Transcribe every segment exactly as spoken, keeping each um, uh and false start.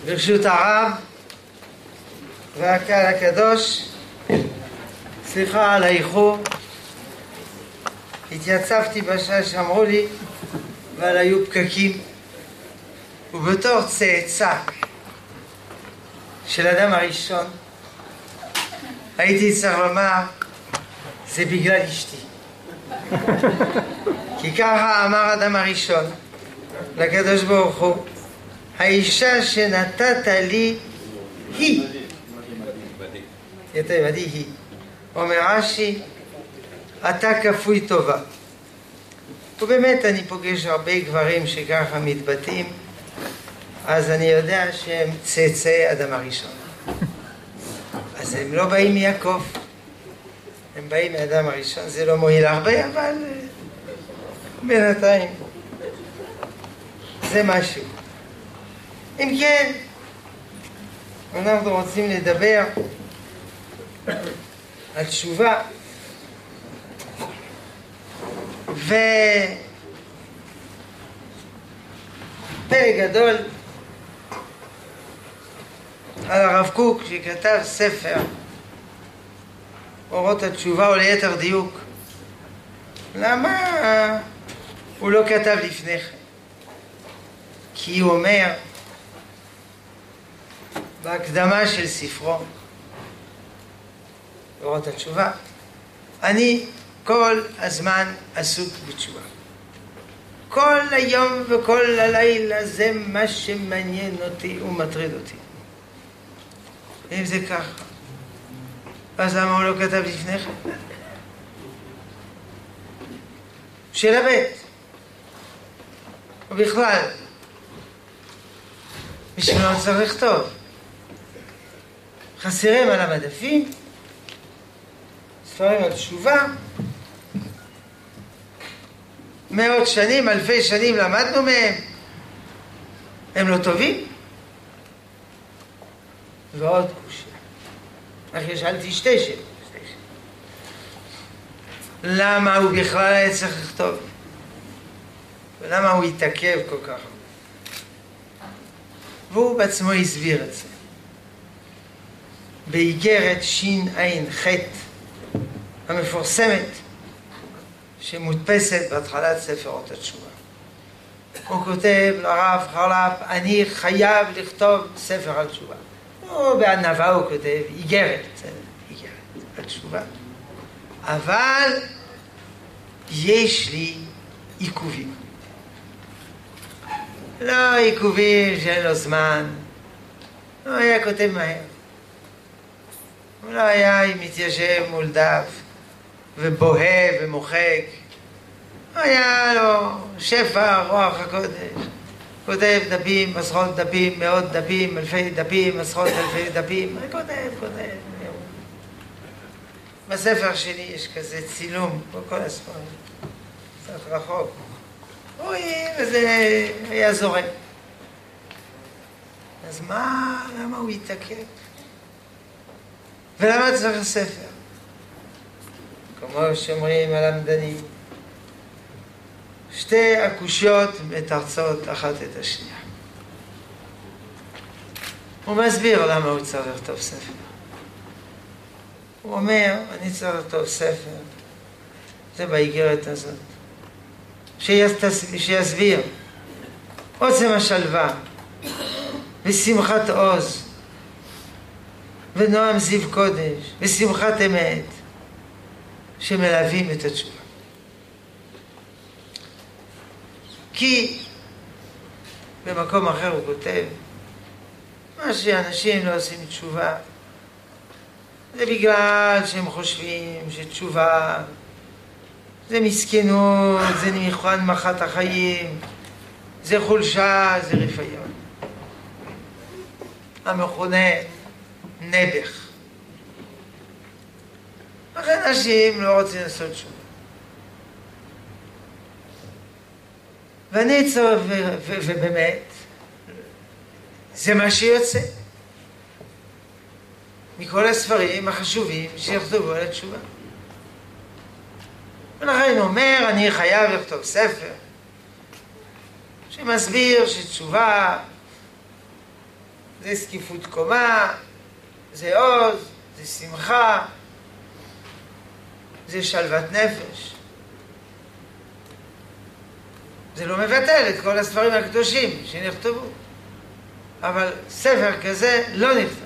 ברשות הרב והקהל הקדוש, סליחה על האיחור, התייצבתי בשעה שאמרו לי, אבל היו פקקים, ובתור צאצא של אדם הראשון הייתי צריך לומר, זה בגלל אשתי. כי ככה אמר אדם הראשון לקדוש ברוך הוא, האישה שנתת לי היא, יותר עדי היא. אומר רש"י, אתה כפוי טובה. ובאמת אני פוגש הרבה גברים שככה מתבטאים, אז אני יודע שהם צאצאי אדם הראשון. אז הם לא באים מיעקב, הם באים מאדם הראשון. זה לא מועיל הרבה, אבל בינתיים זה משהו. אם כן, אנחנו רוצים לדבר על תשובה, ופרק גדול על הרב קוק שכתב ספר אורות התשובה, או ליתר דיוק, למה הוא לא כתב לפני כן? כי הוא אומר בהקדמה של ספרו אורות התשובה, אני כל הזמן עסוק בתשובה. כל היום וכל הלילה זה מה שמעניין אותי ומטריד אותי. אם זה ככה, אז למה הוא לא כתב לפני כן? שאלה ב', ובכלל, בשביל מה צריך לכתוב? חסרים על המדפים ספרים על תשובה, מאות שנים, אלפי שנים למדנו מהם, הם לא טובים? ועוד קושיה. אחרי שאלתי שתי שאלות. למה הוא בכלל היה צריך לכתוב? ולמה הוא התעכב כל כך? והוא בעצמו הסביר את זה. באיגרת שין עין ח' המפורסמת, שמודפסת בהתחלת ספר אורות התשובה. הוא כותב לרב חרל"פ, אני חייב לכתוב ספר על תשובה. או בענווה הוא כותב איגרת, איגרת על תשובה. אבל יש לי עיכובים. לא עיכובים שאין לו זמן. הוא היה כותב מהר. הוא לא היה מתיישב מול דף ובוהה ומוחק. היה לו שפע רוח הקודש. כותב דפים, עשרות דפים, מאות דפים, אלפי דפים, עשרות אלפי דפים. כותב, כותב. בספר שלי יש כזה צילום, כל הספרים. קצת רחוק. רואים, וזה היה זורם. אז מה, למה הוא התעכב? ולמה צריך ספר? כמו שאומרים הלמדנים, שתי הקושיות מתרצות אחת את השנייה. הוא מסביר למה הוא צריך לכתוב ספר. הוא אומר, אני צריך לכתוב ספר, זה באיגרת הזאת, שיסביר עוצם השלווה ושמחת עוז ונועם זיו קודש ושמחת אמת שמלווים את התשובה. כי במקום אחר הוא כותב, מה שאנשים לא עושים תשובה זה בגלל שהם חושבים שתשובה זה מסכנות, זה מבחן מחת החיים, זה חולשה, זה רפיון. המכונה נבח. לכן אנשים לא רוצים לעשות תשובה. ואני צריך, ובאמת, זה מה שיוצא מכל הספרים החשובים שיכתבו על התשובה. ולכן הוא אומר, אני חייב לכתוב ספר שמסביר שתשובה זה זקיפות קומה, זה עוז, זה שמחה, זה שלוות נפש. זה לא מבטל את כל הספרים הקדושים שנכתבו, אבל ספר כזה לא נכתב.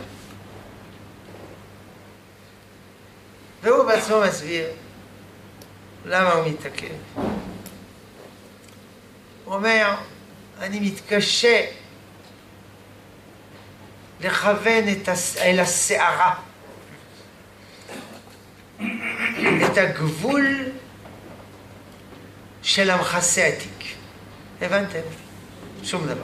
והוא בעצמו מסביר למה הוא מתעכב. הוא אומר, אני מתקשה לכוון את הס... אל השערה את הגבול של המכסה עתיק. הבנתם? שום דבר.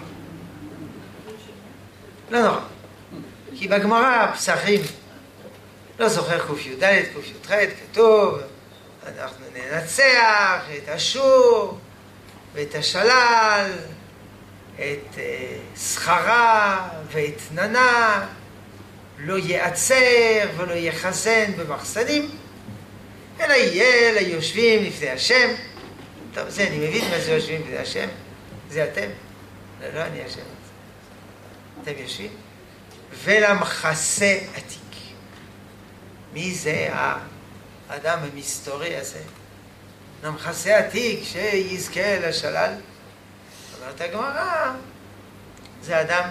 לא נורא. כי בגמרא, פסחים, לא זוכר ק"ד, ק"ח, כתוב, אנחנו ננצח את אשור ואת השלל, את סחרה ואת ננה, לא ייעצר ולא יחסן במחסנים, אלא יהיה ליושבים לפני השם. טוב, זה אני מבין מה זה יושבים לפני השם. זה אתם? לא, לא אני השם. אתם יושבים? ולמכסה עתיק. מי זה האדם המסתורי הזה? למכסה עתיק שיזכה לשלל. אומרת הגמרא, זה אדם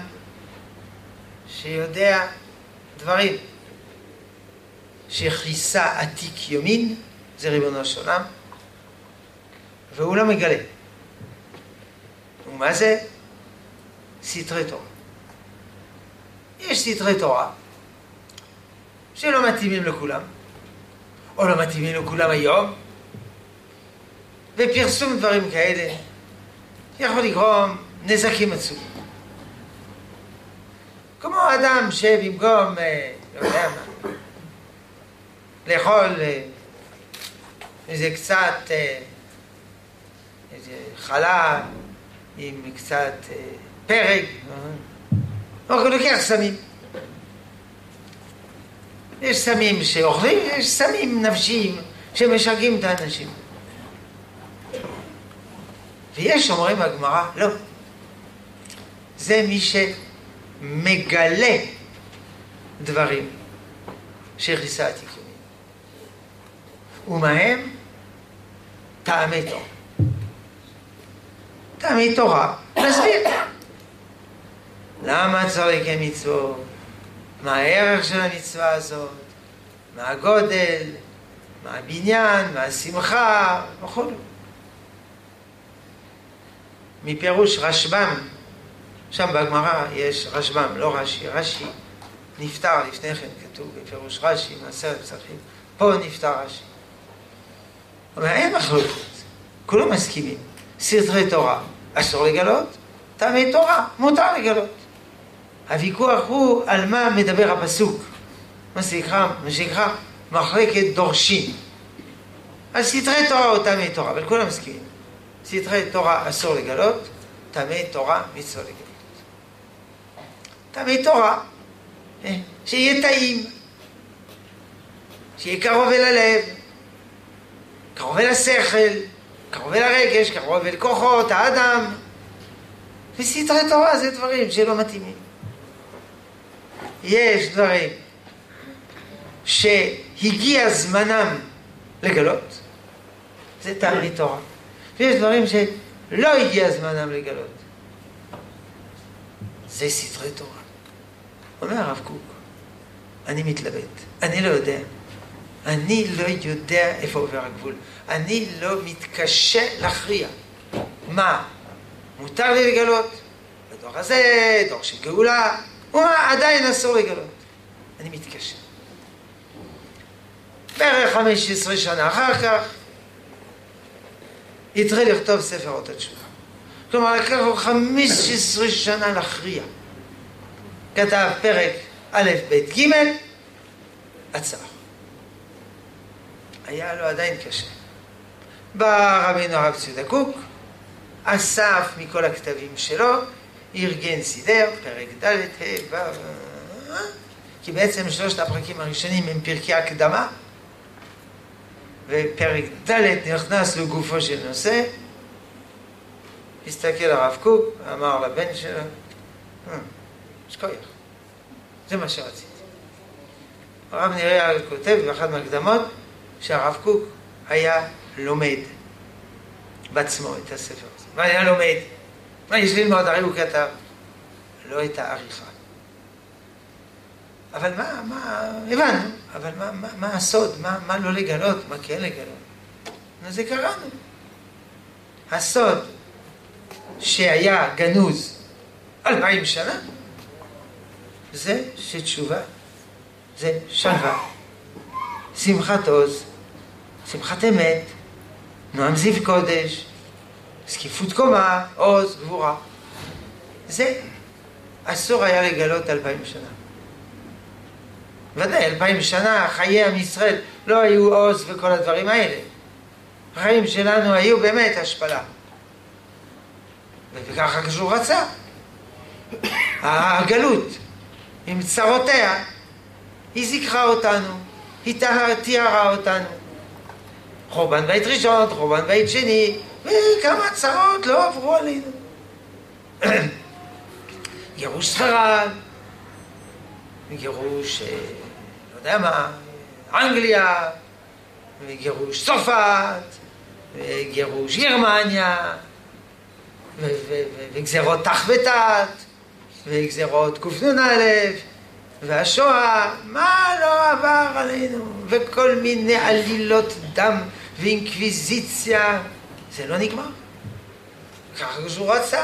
שיודע דברים. שכיסה עתיק יומין, זה ריבונו של עולם, והוא לא מגלה. ומה זה? סתרי תורה. יש סתרי תורה שלא מתאימים לכולם, או לא מתאימים לכולם היום, ופרסום דברים כאלה יכול לגרום נזקים עצומים. כמו אדם שבמקום, לא יודע מה, לאכול איזה קצת, איזה חלב עם קצת פרק, הוא לוקח סמים. יש סמים שאוכלים, יש סמים נפשיים שמשגעים את האנשים. ויש אומרים בגמרא, לא. זה מי שמגלה דברים שכיסה עתיק יומין. ומהם טעמי תורה. טעמי תורה, נסביר. למה צריך לקיים מצוות? מה הערך של המצווה הזאת? מה הגודל? מה הבניין? מה השמחה? וכל. מפירוש רשב"ם, שם בגמרא יש רשב"ם, לא רש"י, רש"י נפטר לפני כן, כתוב בפירוש רש"י, מעשרת פסחים, פה נפטר רש"י. אבל אין מחלוקת, כולם מסכימים. סתרי תורה אסור לגלות, טעמי תורה מותר לגלות. הוויכוח הוא על מה מדבר הפסוק, מה שנקרא, מה שנקרא מחלקת דורשים. על סתרי תורה או טעמי תורה, אבל כולם מסכימים. סתרי תורה אסור לגלות, טעמי תורה מצווה לגלות. טעמי תורה, שיהיה טעים, שיהיה קרוב אל הלב, קרוב אל השכל, קרוב אל הרגש, קרוב אל כוחות האדם. וסתרי תורה זה דברים שלא מתאימים. יש דברים שהגיע זמנם לגלות, זה טעמי תורה. ויש דברים שלא הגיע זמנם לגלות, זה סתרי תורה. אומר הרב קוק, אני מתלבט, אני לא יודע. אני לא יודע איפה עובר הגבול. אני לא מתקשה להכריע. מה מותר לי לגלות בדור הזה, דור של גאולה, ומה עדיין אסור לגלות. אני מתקשה. בערך חמש עשרה שנה אחר כך התחיל לכתוב ספר אות התשובה. כלומר, לקח לו חמש עשרה שנה להכריע. כתב פרק א' ב' ג' עצר. היה לו עדיין קשה. בא רבינו הרב ציודה קוק, אסף מכל הכתבים שלו, ארגן סידר, פרק ד' ה' ו', כי בעצם שלושת הפרקים הראשונים הם פרקי הקדמה, ופרק ד' נכנס לגופו של נושא. הסתכל הרב קוק, אמר לבן שלו, יש כוח, זה מה שרציתי. הרב נריה כותב באחד מהקדמות שהרב קוק היה לומד בעצמו את הספר הזה. מה היה לומד? מה יש ללמוד? הרי הוא כתב לא את העריכה. אבל מה, מה, הבנו, אבל מה, מה, מה הסוד? מה, מה לא לגלות? מה כן לגלות? זה קראנו. הסוד שהיה גנוז אלפיים שנה, זה שתשובה, זה שלווה, שמחת עוז, שמחת אמת, נועם זיו קודש, זקיפות קומה, עוז, גבורה. זה אסור היה לגלות אלפיים שנה. ודאי, אלפיים שנה, חיי עם ישראל לא היו עוז וכל הדברים האלה. החיים שלנו היו באמת השפלה. וככה כשהוא רצה. הגלות, עם צרותיה, היא זיכרה אותנו, היא תיארה אותנו. חורבן בית ראשון, חורבן בית שני, וכמה צרות לא עברו עלינו. גירוש ספרד, גירוש, לא יודע מה, אנגליה, וגירוש צרפת, וגירוש גרמניה, וגזרות תח ותת, וגזרות קנ"א, והשואה, מה לא עבר עלינו, וכל מיני עלילות דם ואינקוויזיציה, זה לא נגמר. ככה כשהוא רצה.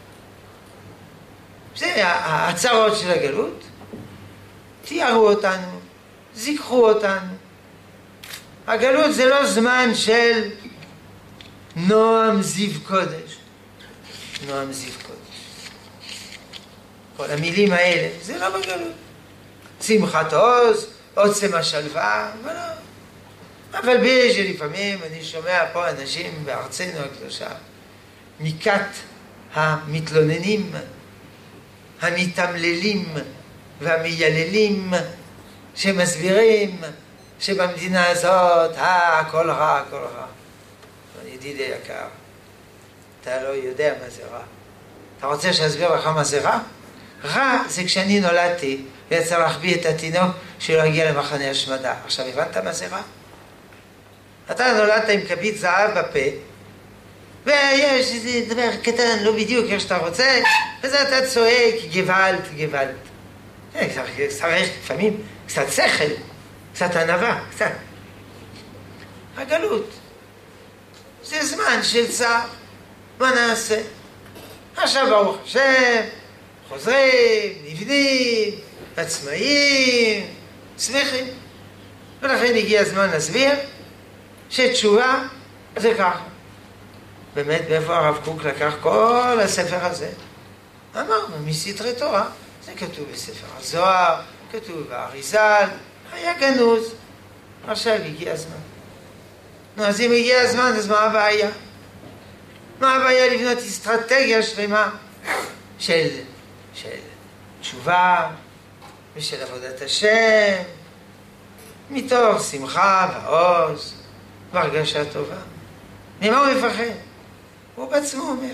זה הצרות של הגלות, תיארו אותנו, זיכרו אותנו. הגלות זה לא זמן של נועם זיו קודש. נועם זיו קודש. כל המילים האלה, זה לא בגלות. שמחת עוז, עוצם השלווה, אבל לא. אבל בגלל לפעמים אני שומע פה אנשים בארצנו הקדושה, מכת המתלוננים, המתמללים והמייללים, שמסבירים שבמדינה הזאת, אה, הכל רע, הכל רע. ידידי יקר, אתה לא יודע מה זה רע. אתה רוצה שאסביר לך מה זה רע? רע זה כשאני נולדתי ויצא להחביא את התינוק שלא הגיע למחנה השמדה. עכשיו הבנת מה זה רע? אתה נולדת עם כפית זהב בפה, ויש איזה דבר קטן, לא בדיוק איך שאתה רוצה, וזה אתה צועק, גוואלד, גוואלד. צריך לפעמים קצת שכל, קצת ענווה, קצת. הגלות. זה זמן של צער. מה נעשה? עכשיו ברוך השם, חוזרים, נבנים, עצמאיים, שמחים. ולכן הגיע הזמן להסביר שתשובה זה ככה. באמת, באיפה הרב קוק לקח כל הספר הזה? אמרנו, מסתרי תורה. זה כתוב בספר הזוהר, כתוב באריזל, היה גנוז. עכשיו הגיע הזמן. נו, אז אם הגיע הזמן, אז מה הבעיה? מה הבעיה לבנות אסטרטגיה שלמה של, של תשובה ושל עבודת השם, מתוך שמחה ועוז והרגשה טובה. ממה הוא מפחד? הוא בעצמו אומר.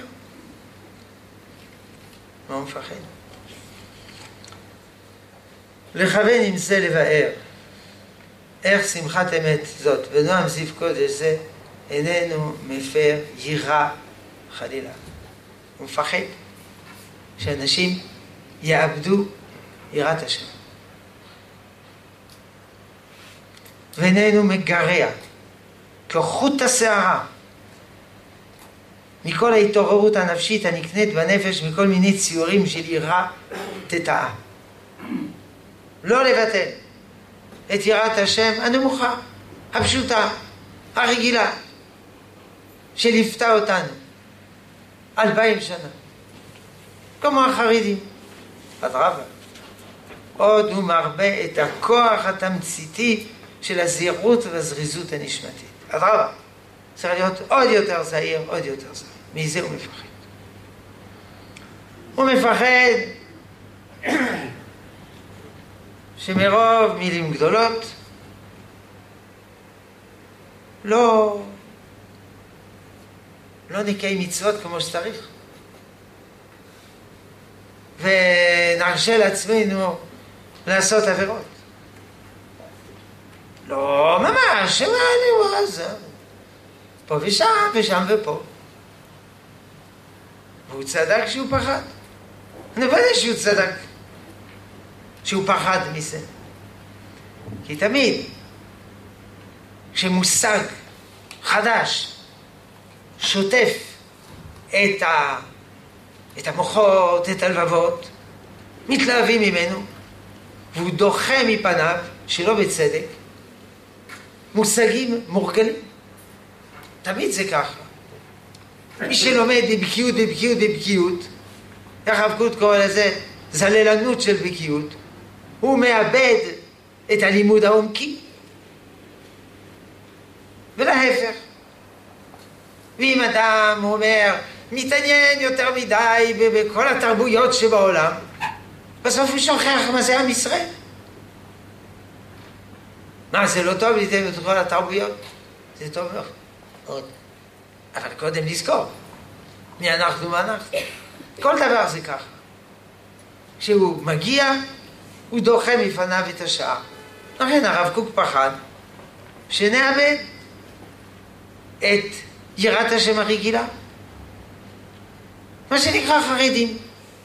מה הוא מפחד? לכוון עם זה לבאר איך שמחת אמת זאת ונועם זיו קודש זה איננו מפר יראה חלילה. הוא מפחד שאנשים יאבדו יראת השם. ואיננו מגרע כחוט השערה מכל ההתעוררות הנפשית הנקנית בנפש מכל מיני ציורים של יראה תתאה. לא לבטל את יראת השם הנמוכה, הפשוטה, הרגילה, שליוותה אותנו אלפיים שנה. כמו החרדים. אדרבה. עוד הוא מרבה את הכוח התמציתי של הזהירות והזריזות הנשמתית. אדרבה. צריך להיות עוד יותר זהיר, עוד יותר זהיר. מזה הוא מפחד. הוא מפחד שמרוב מילים גדולות לא לא נקיים מצוות כמו שצריך ונרשה לעצמנו לעשות עבירות. לא, ממש, מה אני אומר זה? פה ושם, ושם ופה. והוא צדק שהוא פחד. אני ודאי שהוא צדק. שהוא פחד מזה. כי תמיד, כשמושג חדש, שוטף את, ה... את המוחות, את הלבבות, מתלהבים ממנו, והוא דוחה מפניו, שלא בצדק, מושגים מורגלים. תמיד זה ככה. מי שלומד בבקיאות, בבקיאות, בבקיאות, איך הרב קוק קורא לזה זללנות של בקיאות, הוא מאבד את הלימוד העומקי. ולהפך. ואם אדם אומר, מתעניין יותר מדי בכל התרבויות שבעולם, בסוף הוא שוכח מה זה עם ישראל. מה, זה לא טוב להתעניין בכל התרבויות? זה טוב מאוד. אבל קודם לזכור, מי אנחנו מה אנחנו. כל דבר זה ככה. כשהוא מגיע, הוא דוחה מפניו את השעה. לכן הרב קוק פחד שנאבד את יראת השם הרגילה. מה שנקרא חרדים.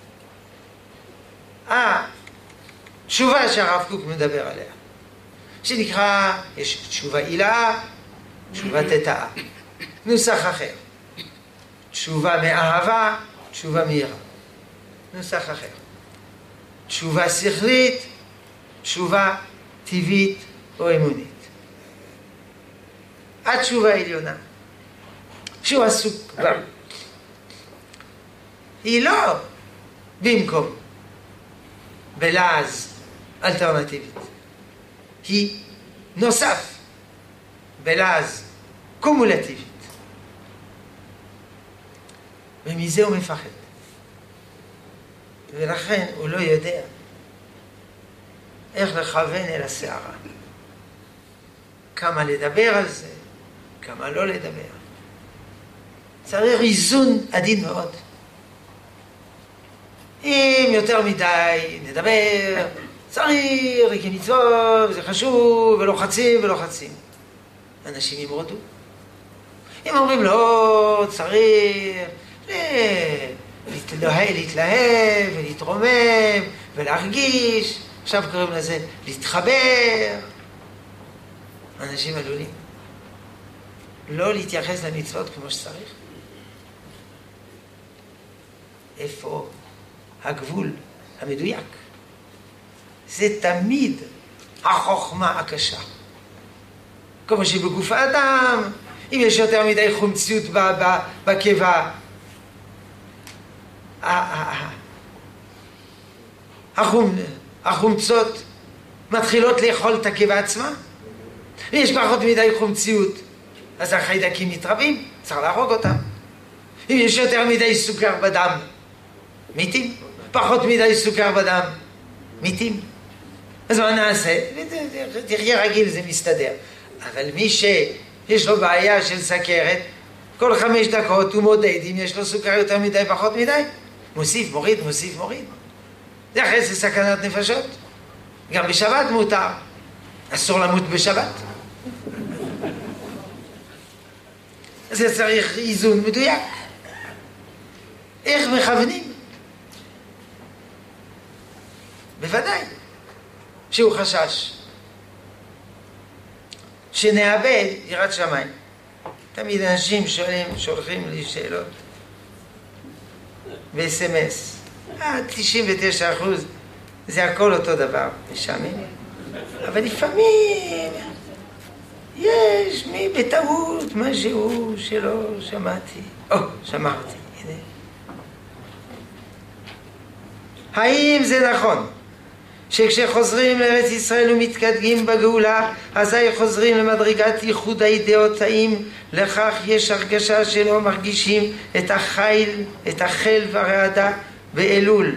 אה, תשובה שהרב קוק מדבר עליה. שנקרא, יש תשובה עילאה, תשובה תתאה. נוסח אחר. תשובה מאהבה, תשובה מיראה. נוסח אחר. תשובה שכלית, תשובה טבעית או אמונית. התשובה העליונה, שהוא עסוק בה, היא לא במקום בלעז אלטרנטיבית. היא נוסף בלעז קומולטיבית. ומזה הוא מפחד. ולכן הוא לא יודע איך לכוון אל הסערה. כמה לדבר על זה, כמה לא לדבר. צריך איזון עדין מאוד. אם יותר מדי נדבר, צריך, כי מצוות, זה חשוב, ולוחצים ולוחצים. אנשים ימרדו. אם אומרים לא, צריך להתלהב, להתלהב ולהתרומם ולהרגיש, עכשיו קוראים לזה להתחבר. אנשים עלולים לא להתייחס למצוות כמו שצריך. איפה הגבול המדויק? זה תמיד החוכמה הקשה. כמו שבגוף האדם, אם יש יותר מדי חומציות בקיבה, החומצות מתחילות לאכול את הקיבה עצמה. אם יש פחות מדי חומציות, אז החיידקים מתרבים, צריך להרוג אותם. אם יש יותר מדי סוכר בדם, מתים. פחות מדי סוכר בדם, מתים. אז מה נעשה? תחיה רגיל, זה מסתדר. אבל מי שיש לו בעיה של סכרת, כל חמש דקות הוא מודד אם יש לו סוכר יותר מדי, פחות מדי. מוסיף, מוריד, מוסיף, מוריד. זה אחרי זה סכנת נפשות. גם בשבת מותר. אסור למות בשבת. זה צריך איזון מדויק. איך מכוונים? בוודאי שהוא חשש שנאבד יראת שמיים. תמיד אנשים שואלים, שולחים לי שאלות ב-אס אם אס. תשעים ותשע אחוז זה הכל אותו דבר, משעמם. אבל לפעמים יש מי בטעות משהו שלא שמעתי. או, שמעתי. הנה. האם זה נכון שכשחוזרים לארץ ישראל ומתקדמים בגאולה, אזי חוזרים למדרגת ייחוד האידאות? האם לכך יש הרגשה שלא מרגישים את החיל, את החל והרעדה באלול?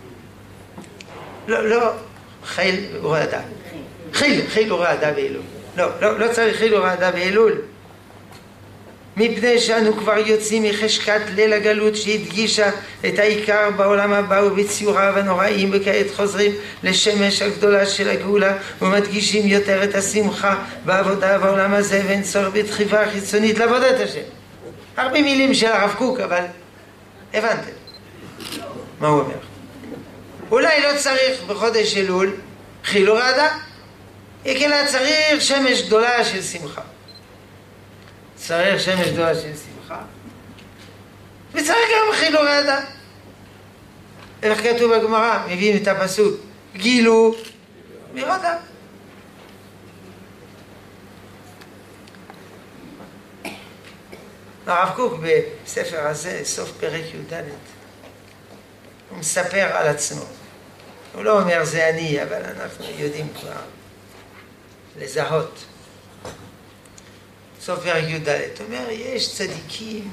לא, לא, חיל ורעדה. חיל, חיל ורעדה באלול. לא, לא, לא צריך חיל ורעדה באלול. מפני שאנו כבר יוצאים מחשכת ליל הגלות שהדגישה את העיקר בעולם הבא ובציוריו הנוראים, וכעת חוזרים לשמש הגדולה של הגאולה ומדגישים יותר את השמחה בעבודה בעולם הזה, ואין צורך בדחיפה חיצונית לעבודת השם. הרבה מילים של הרב קוק, אבל הבנתם מה הוא אומר. אולי לא צריך בחודש אלול חילול אהדה, אלא צריך שמש גדולה של שמחה. צריך שמש גדולה של שמחה, וצריך גם חילול אהדה. איך כתוב בגמרא, מביאים את הפסוק, גילו מרודה. הרב קוק בספר הזה, סוף פרק י"ד, הוא מספר על עצמו. הוא לא אומר זה אני, אבל אנחנו יודעים כבר לזהות. סוף פרק י"ד, הוא אומר, יש צדיקים.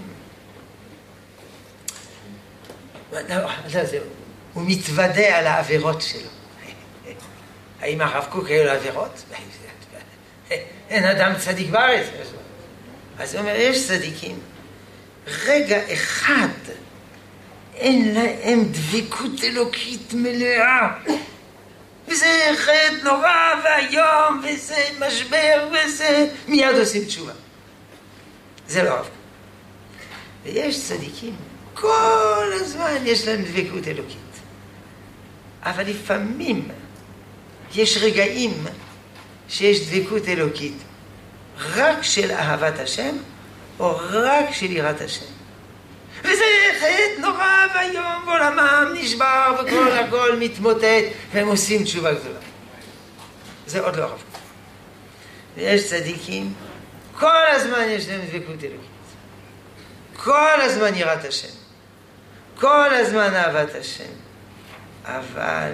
לא, לא, זהו. הוא מתוודה על העבירות שלו. האם הרב קוק היו לו עבירות? אין אדם צדיק בארץ. אז הוא אומר, יש צדיקים. רגע אחד אין להם דבקות אלוקית מלאה. וזה חטא נורא והיום, וזה משבר, וזה מיד עושים תשובה. זה לא רב. ויש צדיקים, כל הזמן יש להם דבקות אלוקית. אבל לפעמים יש רגעים שיש דבקות אלוקית רק של אהבת השם, או רק של יראת השם. וזה חטא נורא והיום, ועולמם נשבר, וכל הכל מתמוטט, והם עושים תשובה גדולה. זה עוד לא רב. ויש צדיקים, כל הזמן יש להם דבקות אלוקית. כל הזמן יראת השם. כל הזמן אהבת השם. אבל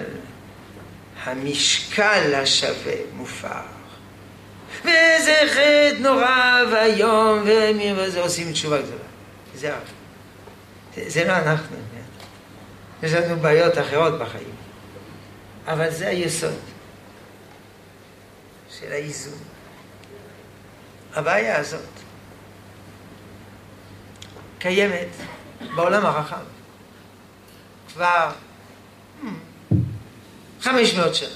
המשקל השווה מופר. וזה חטא נורא והיום, והם עושים תשובה גדולה. זה רב. זה לא אנחנו, יש לנו בעיות אחרות בחיים, אבל זה היסוד של האיזון. הבעיה הזאת קיימת בעולם הרחב כבר חמש מאות שנה.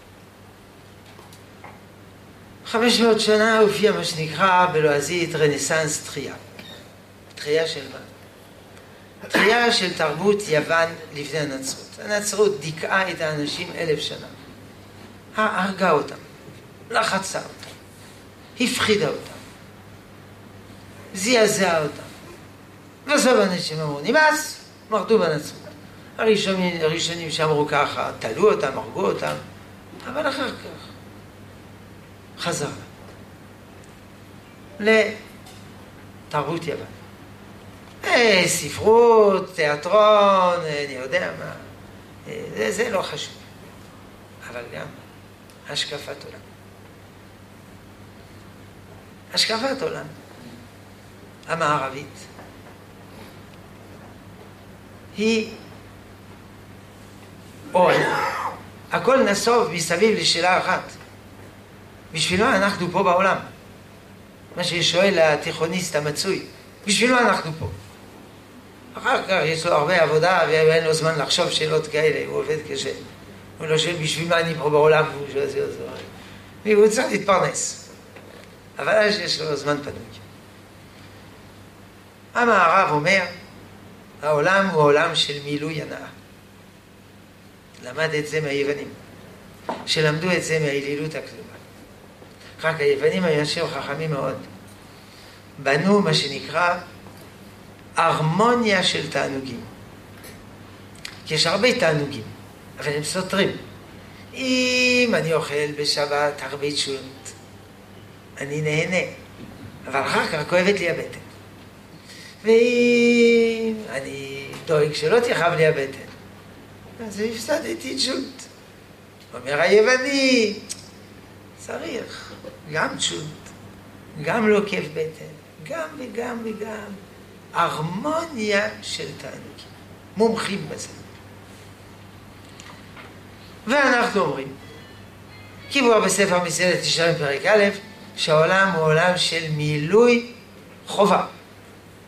חמש מאות שנה הופיע מה שנקרא בלועזית רנסנס, תחייה. תחייה של מה? תחייה של תרבות יוון לפני הנצרות. הנצרות דיכאה את האנשים אלף שנה. הרגה אותם, לחצה אותם, הפחידה אותם, זעזעה אותם. בסוף אנשים אמרו, נמאס, מרדו בנצרות. הראשונים, הראשונים שאמרו ככה, תלו אותם, הרגו אותם, אבל אחר כך חזר לתרבות יוון. אה, ספרות, תיאטרון, אני יודע מה, זה, זה לא חשוב. אבל גם השקפת עולם. השקפת עולם המערבית היא אור. הכל נסוב מסביב לשאלה אחת. בשבילו אנחנו פה בעולם. מה ששואל התיכוניסט המצוי. בשבילו אנחנו פה. אחר כך יש לו הרבה עבודה ואין לו זמן לחשוב שאלות כאלה. הוא עובד קשה. הוא לא שואל בשביל מה אני פה בעולם. והוא שואל זה זה. והוא צריך להתפרנס. אבל אז יש לו זמן פנוי. המערב אומר, העולם הוא עולם של מילוי הנאה. למד את זה מהיוונים, שלמדו את זה מהאלילות הקדומה. רק היוונים היו אנשים חכמים מאוד. בנו מה שנקרא הרמוניה של תענוגים. כי יש הרבה תענוגים, אבל הם סותרים. אם אני אוכל בשבת הרבה תשולות, אני נהנה, אבל אחר כך כואבת לי הבטן. ואם אני דואג שלא תכאב לי הבטן, אז הפסדתי תשולות. אומר היווני, צריך גם תשולות, גם לא כיף בטן, גם וגם וגם. הרמוניה של תענוגים, מומחים בזה. ואנחנו אומרים, כיבוע בספר מסילת ישרים פרק א', שהעולם הוא עולם של מילוי חובה.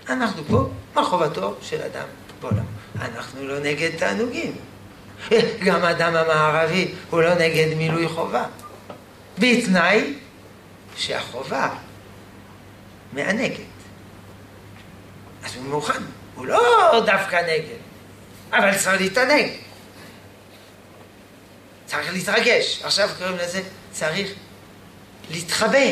אנחנו פה, מה חובתו של אדם בעולם? אנחנו לא נגד תענוגים. גם האדם המערבי הוא לא נגד מילוי חובה. בתנאי שהחובה מענגת. אז הוא מוכן. הוא לא דווקא נגד, אבל צריך להתענג. צריך להתרגש. עכשיו קוראים לזה, צריך להתחבר.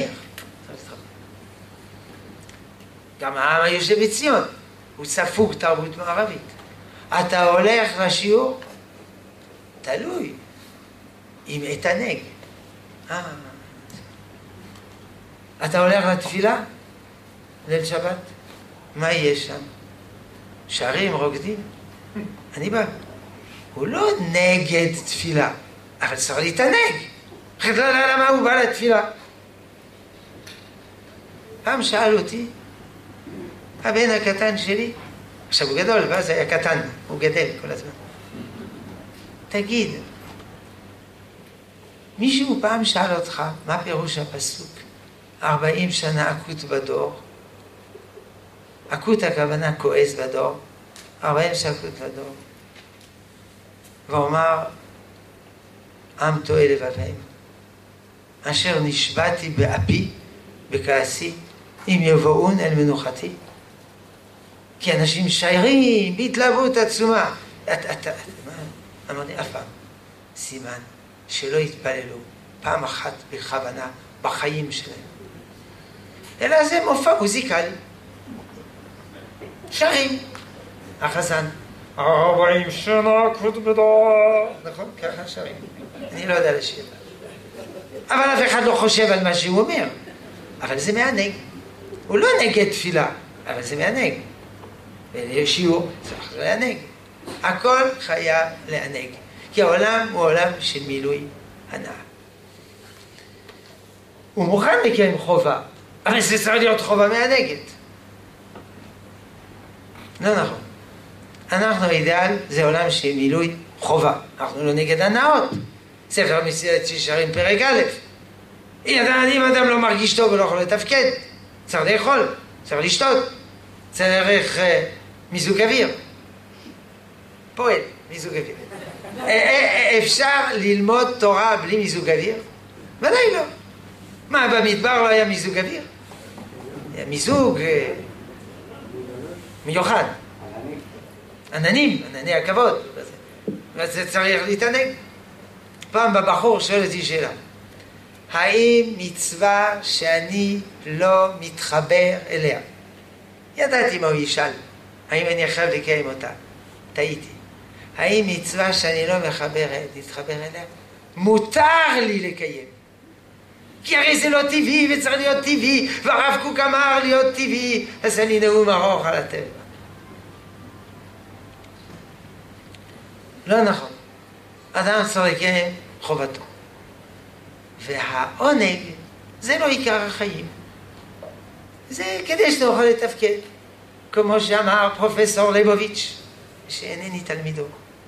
גם העם היושב בציון, הוא ספוג תרבות מערבית. אתה הולך לשיעור, תלוי, עם התענג. אה. אתה הולך לתפילה, ליל שבת, מה יש שם? שרים, רוקדים. אני בא. הוא לא נגד תפילה, אבל צריך להתענג. אחרת לא יודע למה הוא בא לתפילה. פעם שאל אותי, הבן הקטן שלי, עכשיו הוא גדול, ואז היה קטן, הוא גדל כל הזמן. תגיד, מישהו פעם שאל אותך, מה פירוש הפסוק? ארבעים שנה אקוט בדור. אקוט הכוונה כועס בדור. ארבעים שנה אקוט בדור. ואומר, עם טועה לבביהם. אשר נשבעתי באפי, בכעסי, אם יבואון אל מנוחתי. כי אנשים שיירים, בהתלהבות עצומה. את, את, את, מה? אמרתי, אף פעם. סימן שלא יתפללו פעם אחת בכוונה בחיים שלהם. אלא זה מופע מוזיקלי. שרים. החזן. ארבעים שנה אקוט בדור. נכון? ככה שרים. אני לא יודע לשיר. אבל אף אחד לא חושב על מה שהוא אומר. אבל זה מענג. הוא לא נגד תפילה, אבל זה מענג. שיעור צריך לענג. הכל חייב לענג. כי העולם הוא עולם של מילוי הנאה. הוא מוכן לקיים חובה, אבל זה צריך להיות חובה מענגת. לא נכון. אנחנו האידאל זה עולם של מילוי חובה. אנחנו לא נגד הנאות. ספר מסילת ישרים פרק א'. אם אדם לא מרגיש טוב ולא יכול לתפקד, צריך לאכול, צריך לשתות, צריך uh, מיזוג אוויר. פועל, מיזוג אוויר. אפשר ללמוד תורה בלי מיזוג אוויר? ודאי לא. מה, במדבר לא היה מיזוג אוויר? היה מיזוג uh, מיוחד. עננים, ענני הכבוד. וזה צריך להתענג. פעם בבחור שואל אותי שאלה. האם מצווה שאני לא מתחבר אליה? ידעתי מה הוא ישאל. האם אני חייב לקיים אותה? טעיתי. האם מצווה שאני לא מחבר, להתחבר אליה? מותר לי לקיים. כי הרי זה לא טבעי וצריך להיות טבעי, והרב קוק אמר להיות טבעי, אז אני נאום ארוך על הטבע. לא נכון. אדם צריך לקיים חובתו. והעונג זה לא עיקר החיים. זה כדי שנוכל לתפקד. כמו שאמר פרופסור ליבוביץ', שאינני תלמידו.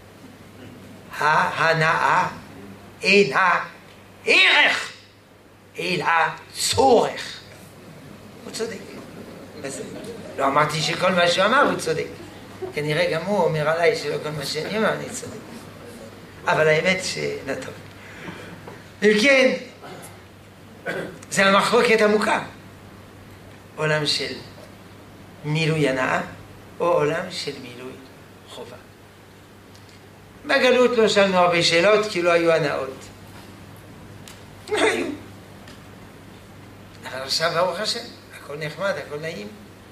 ההנאה אינה ערך, אלא צורך. הוא צודק. בזה. לא אמרתי שכל מה שהוא אמר הוא צודק. כנראה גם הוא אומר עליי שלא כל מה שאני אומר אני צודק. אבל האמת שלא טוב. וכן, זה המחלוקת עמוקה. עולם של מילוי הנאה, או עולם של מילוי חובה. בגלות לא שאלנו הרבה שאלות, כי לא היו הנאות. לא היו. אבל עכשיו ברוך השם, הכל נחמד, הכל נעים.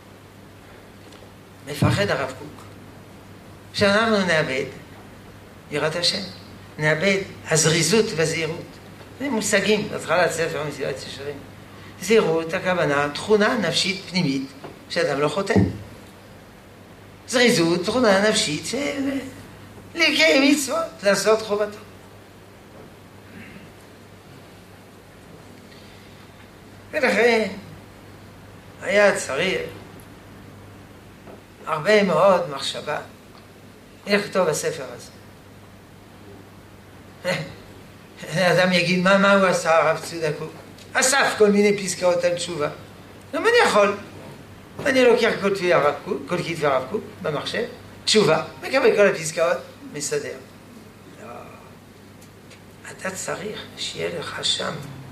מפחד הרב קוק. שאנחנו נאבד, יראת השם, נאבד הזריזות והזהירות. זה מושגים, התחלת ספר מסילת ישרים. זהירות, הכוונה, תכונה נפשית פנימית שאדם לא חוטא. זריזות, תכונה נפשית של לקיים מצוות, לעשות חובתו. ולכן היה צריך הרבה מאוד מחשבה לכתוב הספר הזה. האדם יגיד, מה, מה הוא עשה הרב צודק? אסף כל מיני פסקאות על תשובה. גם אני יכול. אני לוקח כל כתבי הרב קוק במחשב, תשובה, מקבל כל הפסקאות, מסדר. לא. אתה צריך שיהיה לך שם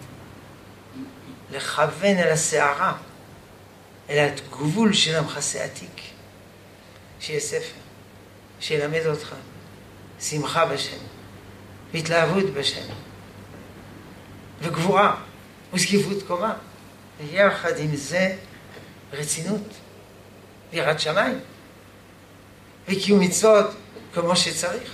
לכוון אל השערה, אל הגבול של המכסה עתיק. שיהיה ספר, שילמד אותך שמחה בשם, והתלהבות בשם, וגבורה, וזקיפות קומה, ויחד עם זה רצינות, ויראת שמיים, וקיום מצוות כמו שצריך.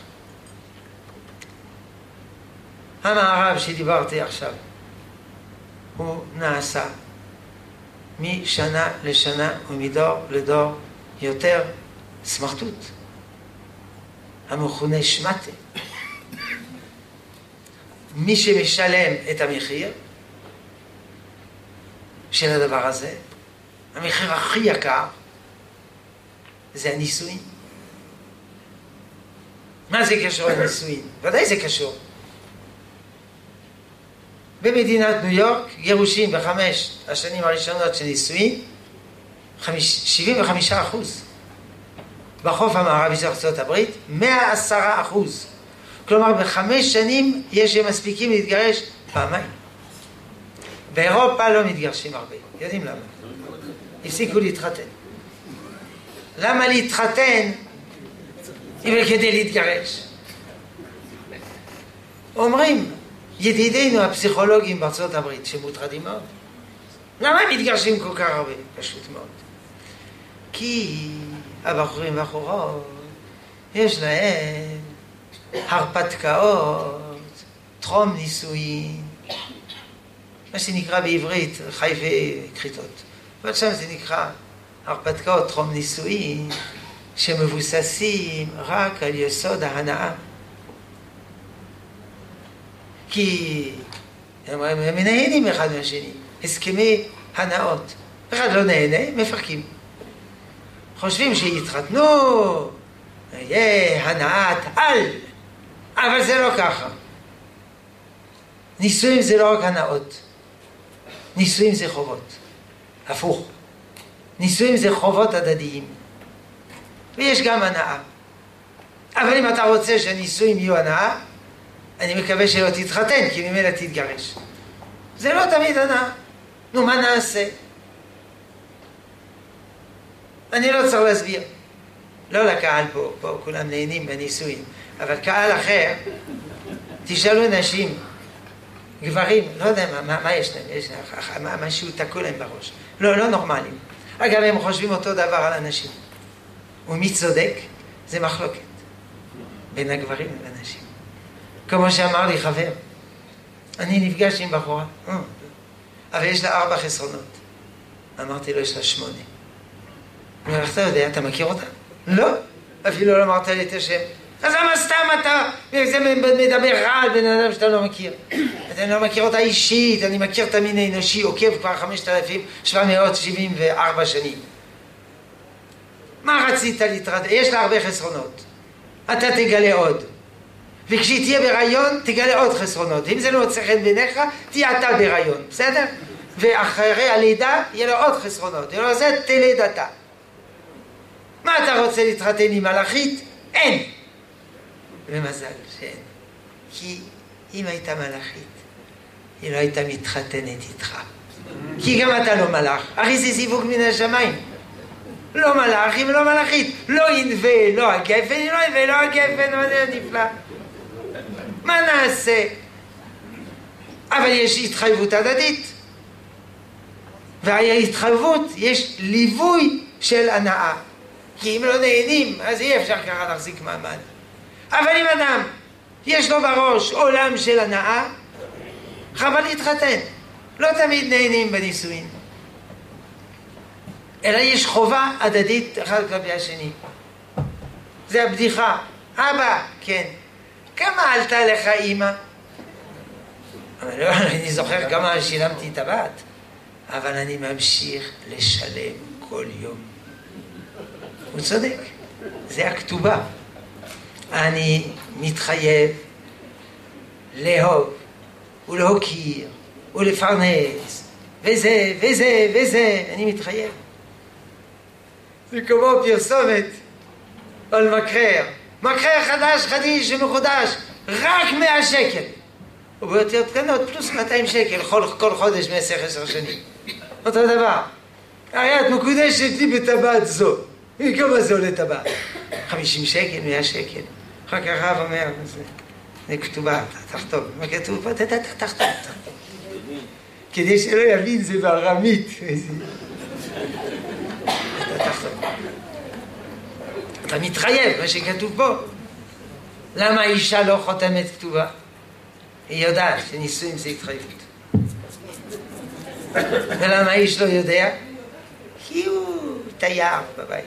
המערב שדיברתי עכשיו, הוא נעשה משנה לשנה ומדור לדור יותר סמרטוט, המכונה שמטה. מי שמשלם את המחיר של הדבר הזה, המחיר הכי יקר, זה הנישואין. מה זה קשור לנישואין? ודאי זה קשור. במדינת ניו יורק, גירושים בחמש השנים הראשונות של נישואין, שבעים וחמישה אחוז. בחוף המערבי של ארצות הברית, מאה ועשרה אחוז. כלומר, בחמש שנים יש שמספיקים להתגרש פעמיים. באירופה לא מתגרשים הרבה. יודעים למה? הפסיקו להתחתן. למה להתחתן אם כדי להתגרש? אומרים ידידינו הפסיכולוגים בארצות הברית שמוטרדים מאוד. למה הם מתגרשים כל כך הרבה? פשוט מאוד. כי הבחורים והבחורות יש להם הרפתקאות, טרום נישואין, מה שנקרא בעברית חייבי כריתות. אבל שם זה נקרא הרפתקאות טרום נישואין שמבוססים רק על יסוד ההנאה. כי הם, הם נהנים אחד מהשני, הסכמי הנאות. אחד לא נהנה, מפרקים. חושבים שיתחתנו, יהיה הנאת על, אבל זה לא ככה. נישואים זה לא רק הנאות, נישואים זה חובות, הפוך. נישואים זה חובות הדדיים, ויש גם הנאה. אבל אם אתה רוצה שהנישואים יהיו הנאה, אני מקווה שלא תתחתן, כי ממילא תתגרש. זה לא תמיד הנאה. נו, מה נעשה? אני לא צריך להסביר. לא לקהל פה, פה כולם נהנים בנישואים, אבל קהל אחר, תשאלו נשים, גברים, לא יודע מה, מה, מה יש להם, יש להם, משהו תקעו להם בראש. לא, לא נורמלים. אגב, הם חושבים אותו דבר על אנשים. ומי צודק? זה מחלוקת. בין הגברים לנשים. כמו שאמר לי חבר, אני נפגש עם בחורה, אבל יש לה ארבע חסרונות. אמרתי לו, יש לה שמונה. הוא אומר, אתה יודע, אתה מכיר אותה? לא, אפילו לא אמרת לי את השם. אז למה סתם אתה מדבר רע על בן אדם שאתה לא מכיר? אתה לא מכיר אותה אישית, אני מכיר את המין האנושי, עוקב כבר חמשת אלפים שבע מאות שבעים וארבע שנים. מה רצית להתרדד? יש לה הרבה חסרונות. אתה תגלה עוד. וכשהיא תהיה בהיריון, תגלה עוד חסרונות. אם זה לא מוצא חן בעיניך, תהיה אתה בהיריון, בסדר? ואחרי הלידה, יהיה לו עוד חסרונות. יהיה לו זה, תלד אתה. מה אתה רוצה להתחתן עם מלאכית? אין. ומזל שאין. כי אם הייתה מלאכית, היא לא הייתה מתחתנת איתך. כי גם אתה לא מלאך. הרי זה זיווג מן השמיים. לא מלאכים ולא מלאכית. לא ינווה, לא הגפן, לא ינווה, לא הגפן, מה זה נפלא. מה נעשה? אבל יש התחייבות הדדית. וההתחייבות יש ליווי של הנאה. כי אם לא נהנים, אז אי אפשר ככה להחזיק מעמד. אבל אם אדם, יש לו בראש עולם של הנאה, חבל להתחתן. לא תמיד נהנים בנישואין. אלא יש חובה הדדית אחד כלפי השני. זה הבדיחה. אבא, כן. כמה עלתה לך אימא? אני זוכר כמה שילמתי את הבת, אבל אני ממשיך לשלם כל יום. הוא צודק, זה הכתובה. אני מתחייב לאהוב ולהוקיר ולפרנס וזה וזה וזה, אני מתחייב. זה כמו פרסומת על מקרר. מקרר חדש, חדיש ומחודש, רק מאה שקל. וביותר קטנות, פלוס מאתיים שקל כל, כל חודש מעשר עשר שנים. אותו דבר. הרי את מקודשת לי בטבעת זו. כמה זה עולה טבעת? חמישים שקל, מאה שקל. אחר כך הרב אומר, זה, זה כתובה, תחתום. מה כתוב פה? תחתום. כדי שלא יבין, זה בארמית. תחתום. אתה מתחייב, מה שכתוב פה. למה האישה לא חותמת כתובה? היא יודעת שנישואים זה התחייבות. ולמה האיש לא יודע? כי הוא תייר בבית.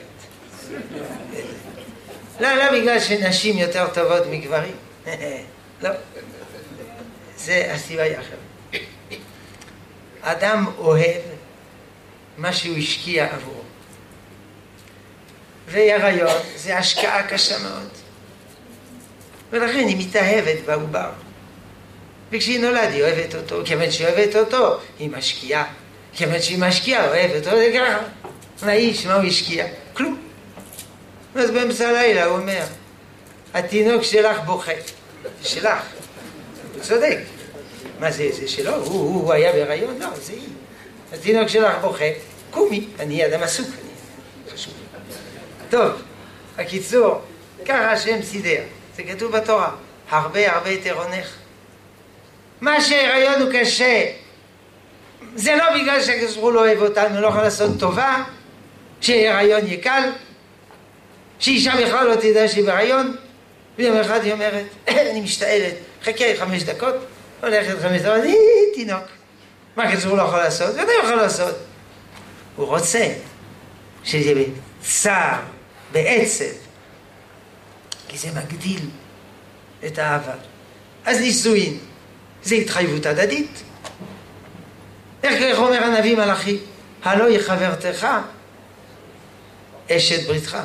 לא, לא בגלל שנשים יותר טובות מגברים. לא. זה הסיבה היא אחרת. אדם אוהב מה שהוא השקיע עבורו. והיריון זה השקעה קשה מאוד. ולכן היא מתאהבת בעובר. וכשהיא נולד היא אוהבת אותו, כיוון שהיא אוהבת אותו, היא משקיעה. כיוון שהיא משקיעה, אוהבת אותו, זה ככה. האיש, מה הוא השקיע? כלום. אז באמצע הלילה הוא אומר, התינוק שלך בוכה. זה שלך. הוא צודק. מה זה? זה שלו? הוא, הוא, הוא היה בהיריון? לא, זה היא. התינוק שלך בוכה. קומי, אני אדם עסוק. אני חשוב. טוב, הקיצור, ככה השם סידר. זה כתוב בתורה. הרבה הרבה תרונך. מה שההיריון הוא קשה, זה לא בגלל שהקדוש ברוך הוא לא אוהב אותנו, לא יכול לעשות טובה, שההיריון יהיה קל, שאישה בכלל לא תדע שהיא בהיריון, ויום אחד היא אומרת, אני משתעלת, חכה חמש דקות, הולכת חמש דקות, אני תינוק. מה הקדוש ברוך הוא לא יכול לעשות? זה לא יכול לעשות. הוא רוצה שזה בצער, בעצב, כי זה מגדיל את האהבה. אז נישואין. זה התחייבות הדדית. איך אומר הנביא מלאכי? הלא היא חברתך אשת בריתך.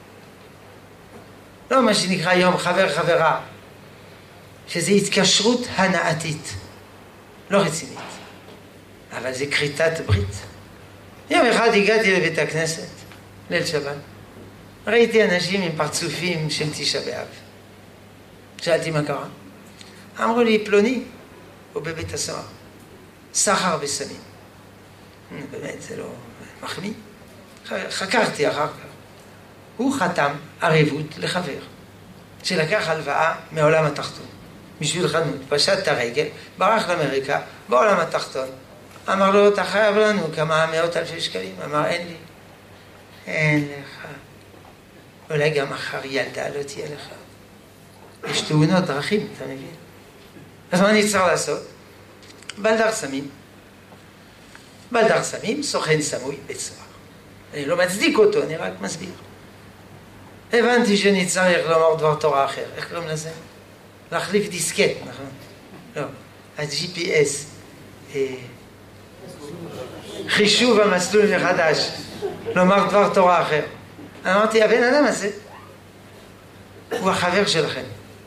לא מה שנקרא היום חבר חברה, שזה התקשרות הנאתית, לא רצינית, אבל זה כריתת ברית. יום אחד הגעתי לבית הכנסת, ליל שבת, ראיתי אנשים עם פרצופים של תשעה באב. שאלתי מה קרה? אמרו לי, פלוני הוא בבית הסוהר, סחר בסמים. באמת, זה לא מחמיא. חקרתי אחר כך. הוא חתם ערבות לחבר, שלקח הלוואה מעולם התחתון. בשביל חנות, פשט את הרגל, ברח לאמריקה, בעולם התחתון. אמר לו, אתה חייב לנו כמה מאות אלפי שקלים. אמר, אין לי. אין לך. אולי גם אחר ילדה לא תהיה לך. יש תאונות דרכים, אתה מבין? אז מה אני צריך לעשות? בלדר סמים. בלדר סמים, סוכן סמוי, בית סוהר. אני לא מצדיק אותו, אני רק מסביר. הבנתי שאני צריך לומר דבר תורה אחר. איך קוראים לזה? להחליף דיסקט, נכון? לא. ה-ג'י פי אס. חישוב המסלול מחדש. לומר דבר תורה אחר. אמרתי, הבן אדם הזה הוא החבר שלכם.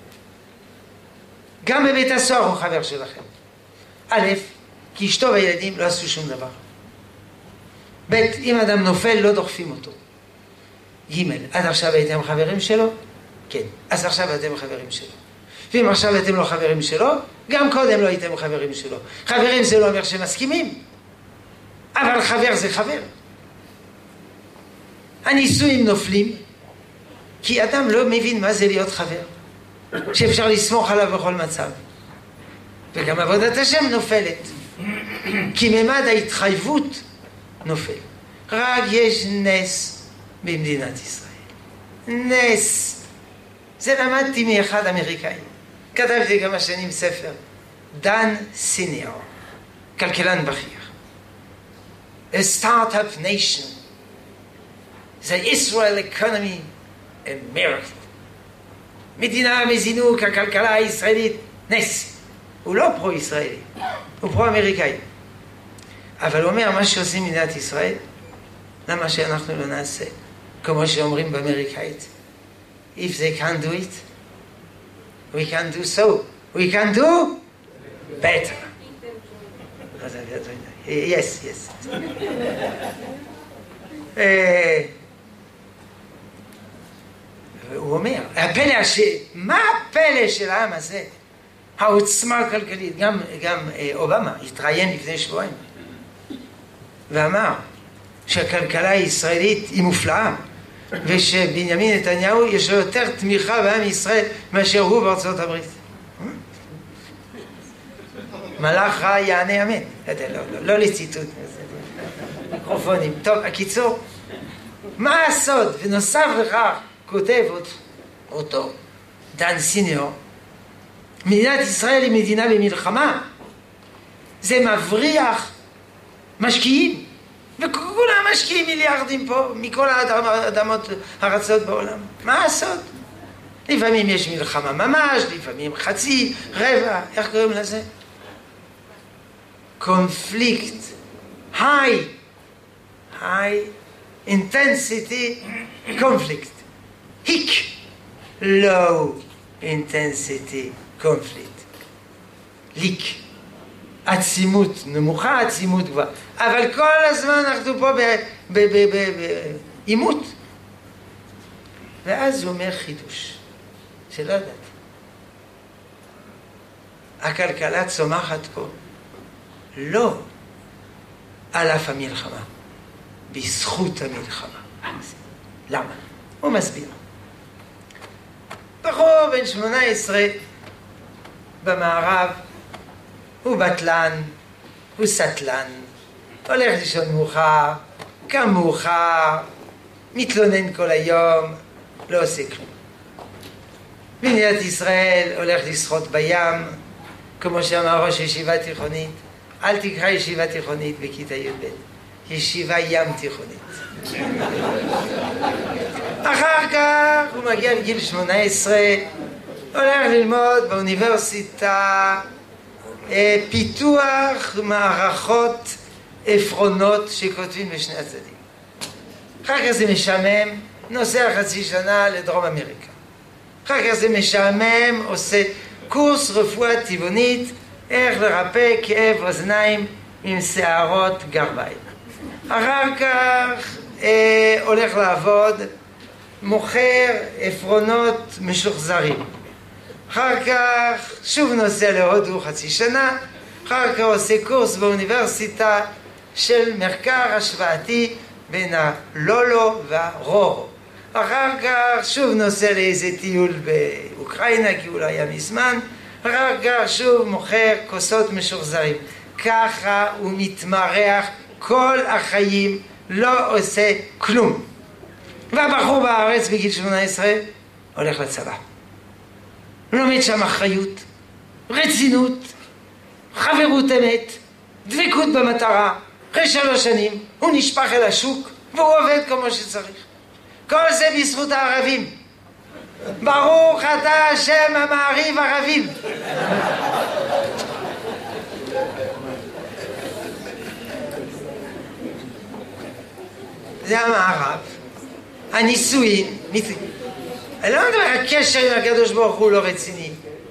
גם בבית הסוהר הוא חבר שלכם. א', כי אשתו והילדים לא עשו שום דבר. ב', אם אדם נופל לא דוחפים אותו. ג', עד עכשיו הייתם חברים שלו? כן. אז עכשיו אתם חברים שלו. ואם עכשיו אתם לא חברים שלו, גם קודם לא הייתם חברים שלו. חברים זה לא אומר שמסכימים, אבל חבר זה חבר. הנישואים נופלים כי אדם לא מבין מה זה להיות חבר, שאפשר לסמוך עליו בכל מצב. וגם עבודת השם נופלת, כי ממד ההתחייבות נופל. רק יש נס במדינת ישראל. נס. זה למדתי מאחד אמריקאי. כתבתי כמה שנים ספר. דן סיניור, כלכלן בכיר. A startup nation. The Israel economy, a miracle. מדינה מזינוק הכלכלה הישראלית, נס. הוא לא פרו-ישראלי, הוא פרו-אמריקאי. אבל הוא אומר, מה שעושים מדינת ישראל, למה שאנחנו לא נעשה? כמו שאומרים באמריקאית, if they can't do it, we can do so. We can do better. yes, yes. הוא אומר, הפלא ש... מה הפלא של העם הזה? העוצמה הכלכלית, גם, גם אובמה התראיין לפני שבועיים ואמר שהכלכלה הישראלית היא מופלאה ושבנימין נתניהו יש לו יותר תמיכה בעם ישראל מאשר הוא בארצות הברית. מלאך רע יענה אמן. לא, לא, לא, לא לציטוט מיקרופונים. טוב, הקיצור, מה הסוד? ונוסף לכך כותב אותו דן סיניור, מדינת ישראל היא מדינה במלחמה, זה מבריח משקיעים, וכולם משקיעים מיליארדים פה מכל האדמות הרצות בעולם. מה הסוד? לפעמים יש מלחמה ממש, לפעמים חצי, רבע, איך קוראים לזה? קונפליקט, high, high intensity conflict, היק, low intensity conflict, ליק, עצימות נמוכה, עצימות גבוהה, אבל כל הזמן אנחנו פה בעימות. ואז הוא אומר חידוש שלא ידעתי, הכלכלה צומחת פה לא על אף המלחמה, בזכות המלחמה. למה? הוא מסביר. בחור בן שמונה עשרה במערב, הוא בטלן, הוא סטלן, הולך לישון מאוחר, קם מאוחר, מתלונן כל היום, לא עושה כלום. מדינת ישראל הולך לשחות בים, כמו שאמר ראש ישיבה תיכונית, אל תקרא ישיבה תיכונית בכיתה י"ב, ישיבה ים תיכונית. אחר כך הוא מגיע לגיל שמונה עשרה, הולך ללמוד באוניברסיטה פיתוח מערכות עפרונות שכותבים בשני הצדדים. אחר כך זה משעמם, נוסע חצי שנה לדרום אמריקה. אחר כך זה משעמם, עושה קורס רפואה טבעונית, איך לרפא כאב אוזניים עם שערות גרביים. אחר כך אה, הולך לעבוד, מוכר עפרונות משוחזרים. אחר כך שוב נוסע להודו חצי שנה, אחר כך עושה קורס באוניברסיטה של מחקר השוואתי בין הלולו והרורו. אחר כך שוב נוסע לאיזה טיול באוקראינה, כי הוא לא היה מזמן, אחר כך שוב מוכר כוסות משוחזרים. ככה הוא מתמרח כל החיים, לא עושה כלום. והבחור בארץ בגיל שמונה עשרה הולך לצבא. לומד שם אחריות, רצינות, חברות אמת, דבקות במטרה. אחרי שלוש שנים הוא נשפך אל השוק והוא עובד כמו שצריך. כל זה בזכות הערבים. ברוך אתה השם המעריב ערבים. זה המערב, הנישואין, אני לא מדבר, הקשר עם הקדוש ברוך הוא לא רציני.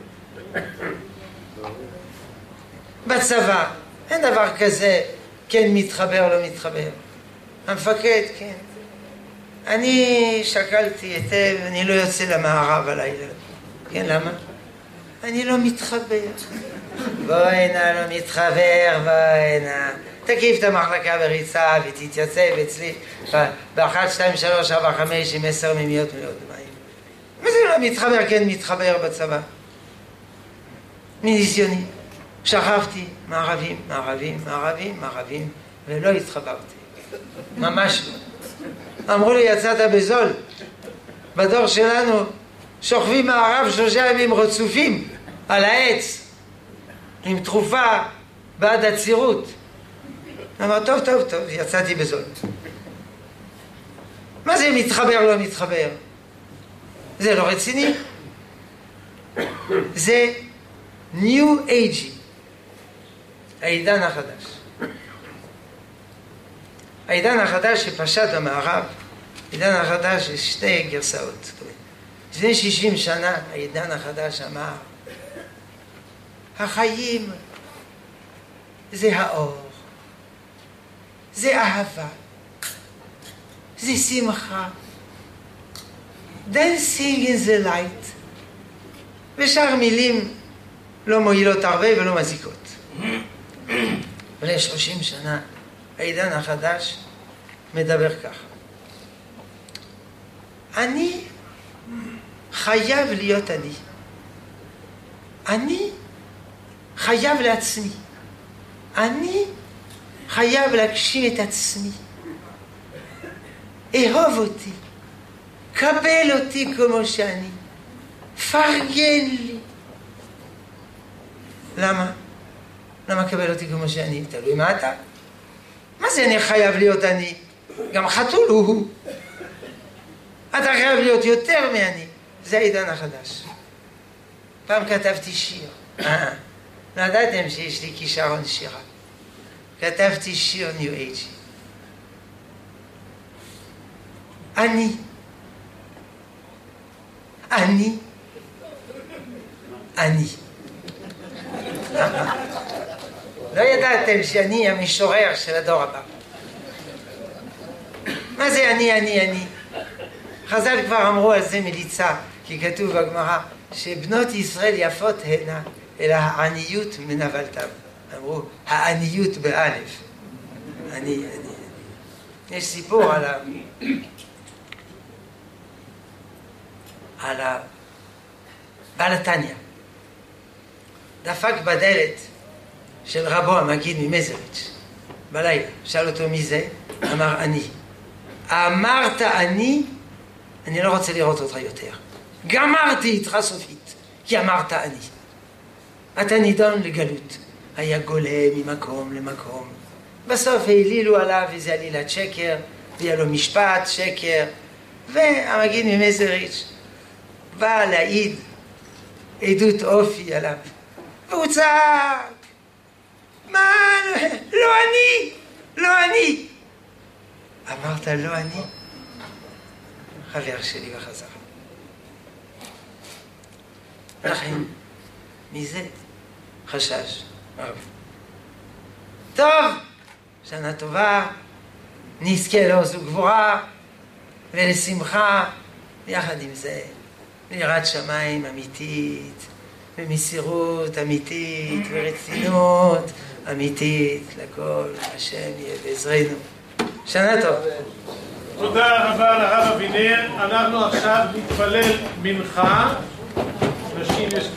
בצבא, אין דבר כזה, כן מתחבר, לא מתחבר. המפקד, כן. אני שקלתי היטב, אני לא יוצא למערב הלילה. כן, למה? אני לא מתחבר. בוא הנה, לא מתחבר, בוא הנה. תקיף את המחלקה בריצה ותתייצב אצלי באחת, שתיים, שלוש, ארבע, חמש עם עשר מימיות מאות מים. מה זה לא מתחבר? כן מתחבר בצבא. מניסיוני. שכבתי מערבים, מערבים, מערבים, מערבים, ולא התחברתי. ממש לא. אמרו לי, יצאת בזול. בדור שלנו שוכבים מערב שלושה ימים רצופים על העץ עם תרופה בעד הצירות. אמר, טוב, טוב, טוב, יצאתי בזול. מה זה מתחבר, לא מתחבר? זה לא רציני. זה New Age, העידן החדש. העידן החדש שפשט במערב, העידן החדש יש שתי גרסאות. לפני שישים שנה העידן החדש אמר, החיים זה האור, זה אהבה, זה שמחה, dancing in the light. ושאר מילים לא מועילות הרבה ולא מזיקות. אבל שלושים שנה, העידן החדש מדבר ככה. אני חייב להיות אני. אני חייב לעצמי. אני חייב להגשים את עצמי. אהוב אותי. קבל אותי כמו שאני. פרגן לי. למה? למה קבל אותי כמו שאני? תלוי מה אתה. מה זה אני חייב להיות אני? גם חתול הוא. אתה חייב להיות יותר מאני. זה העידן החדש. פעם כתבתי שיר. לא ידעתם שיש לי כישרון שירה. כתבתי שיר ניו אייג'י. אני. אני. אני. לא ידעתם שאני המשורר של הדור הבא. מה זה אני, אני, אני? חז"ל כבר אמרו על זה מליצה, כי כתוב בגמרא שבנות ישראל יפות הנה, אלא העניות מנבלתם. אמרו, העניות באלף. אני, אני, אני. יש סיפור על ה... על ה... בעל התניא. דפק בדלת של רבו המגיד ממזריץ' בלילה. שאל אותו מי זה? אמר אני. אמרת אני, אני לא רוצה לראות אותך יותר. גמרתי איתך סופית, כי אמרת אני. אתה נידון לגלות. היה גולה ממקום למקום. בסוף העלילו עליו איזה עלילת שקר, והיה לו משפט שקר, והמגיד ממזריץ' בא להעיד עדות אופי עליו. והוא צעק, מה? לא אני, לא אני. אמרת לא אני? חבר שלי בחזרה. לכן, מזה חשש רב. טוב, שנה טובה, נזכה לעוז וגבורה ולשמחה, יחד עם זה, ליראת שמיים אמיתית, ומסירות אמיתית, ורצינות אמיתית, לכל השם יהיה בעזרנו. שנה טוב. תודה רבה לרב אבינר. אנחנו עכשיו נתפלל מנחה. נשים יש